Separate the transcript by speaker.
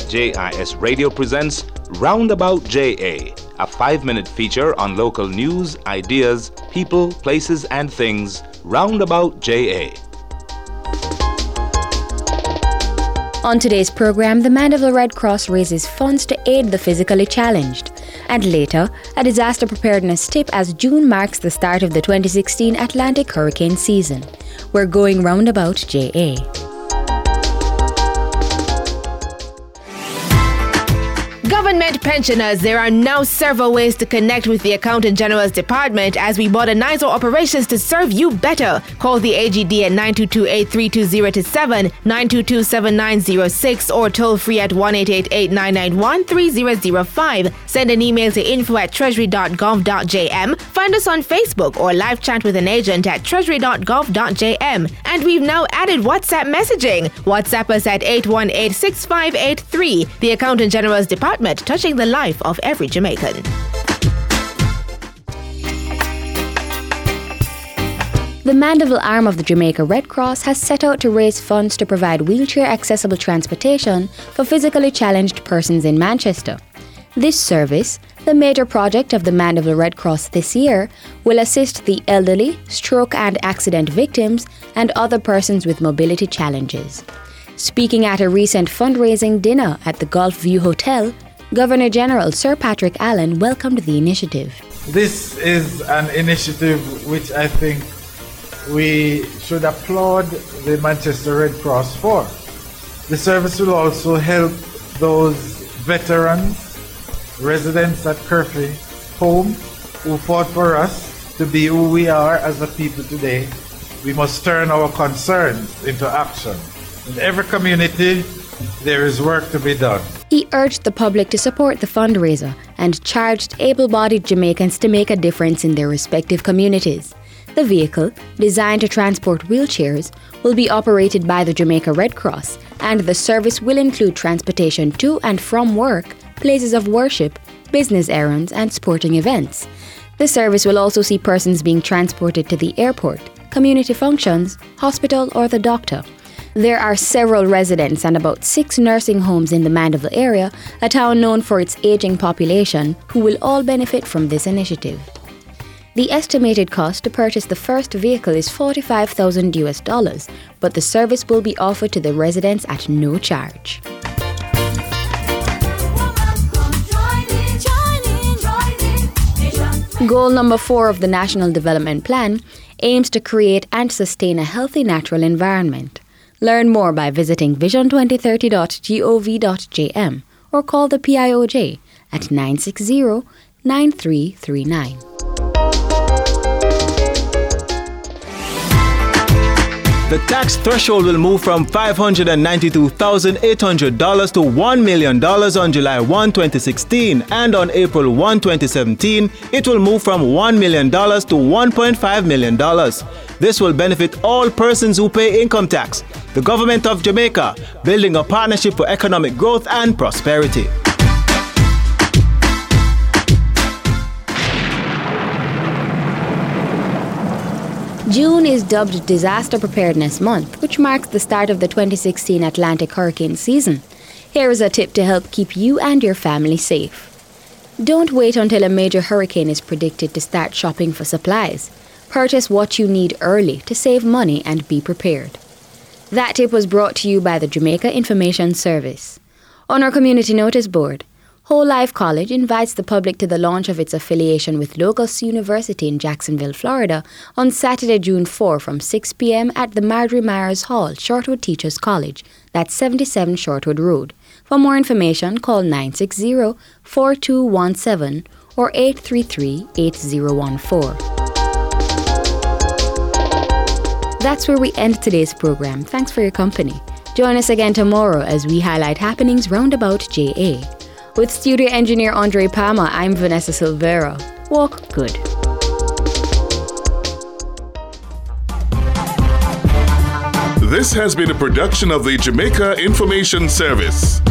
Speaker 1: JIS Radio presents Roundabout JA, a 5-minute feature on local news, ideas, people, places, and things. Roundabout JA.
Speaker 2: On today's program, the Mandeville Red Cross raises funds to aid the physically challenged. And later, a disaster preparedness tip as June marks the start of the 2016 Atlantic hurricane season. We're going roundabout JA.
Speaker 3: Government pensioners, there are now several ways to connect with the Accountant General's Department as we modernize our operations to serve you better. Call the AGD at 922-8320-7, 922-7906 or toll free at 1-888-991-3005. Send an email to info@treasury.gov.jm. Find us on Facebook or live chat with an agent at treasury.gov.jm. And we've now added WhatsApp messaging. WhatsApp us at 818-6583. The Accountant General's Department, touching the life of every Jamaican.
Speaker 2: The Mandeville arm of the Jamaica Red Cross has set out to raise funds to provide wheelchair-accessible transportation for physically challenged persons in Manchester. This service, the major project of the Mandeville Red Cross this year, will assist the elderly, stroke and accident victims, and other persons with mobility challenges. Speaking at a recent fundraising dinner at the Gulf View Hotel, Governor General Sir Patrick Allen welcomed the initiative.
Speaker 4: This is an initiative which I think we should applaud the Manchester Red Cross for. The service will also help those veterans, residents at Kerfley home, who fought for us to be who we are as a people today. We must turn our concerns into action. In every community, there is work to be done.
Speaker 2: He urged the public to support the fundraiser and charged able-bodied Jamaicans to make a difference in their respective communities. The vehicle, designed to transport wheelchairs, will be operated by the Jamaica Red Cross, and the service will include transportation to and from work, places of worship, business errands, and sporting events. The service will also see persons being transported to the airport, community functions, hospital, or the doctor. There are several residents and about 6 nursing homes in the Mandeville area, a town known for its aging population, who will all benefit from this initiative. The estimated cost to purchase the first vehicle is $45,000, but the service will be offered to the residents at no charge. Goal number 4 of the National Development Plan aims to create and sustain a healthy natural environment. Learn more by visiting vision2030.gov.jm or call the PIOJ at 960-9339.
Speaker 5: The tax threshold will move from $592,800 to $1 million on July 1, 2016, and on April 1, 2017, it will move from $1 million to $1.5 million. This will benefit all persons who pay income tax. The Government of Jamaica, building a partnership for economic growth and prosperity.
Speaker 2: June is dubbed Disaster Preparedness Month, which marks the start of the 2016 Atlantic hurricane season. Here is a tip to help keep you and your family safe. Don't wait until a major hurricane is predicted to start shopping for supplies. Purchase what you need early to save money and be prepared. That tip was brought to you by the Jamaica Information Service. On our community notice board, Whole Life College invites the public to the launch of its affiliation with Logos University in Jacksonville, Florida, on Saturday, June 4 from 6 p.m. at the Marjorie Myers Hall, Shortwood Teachers College. That's 77 Shortwood Road. For more information, call 960-4217 or 833-8014. That's where we end today's program. Thanks for your company. Join us again tomorrow as we highlight happenings roundabout JA. With studio engineer Andre Palma, I'm Vanessa Silvera. Walk good.
Speaker 6: This has been a production of the Jamaica Information Service.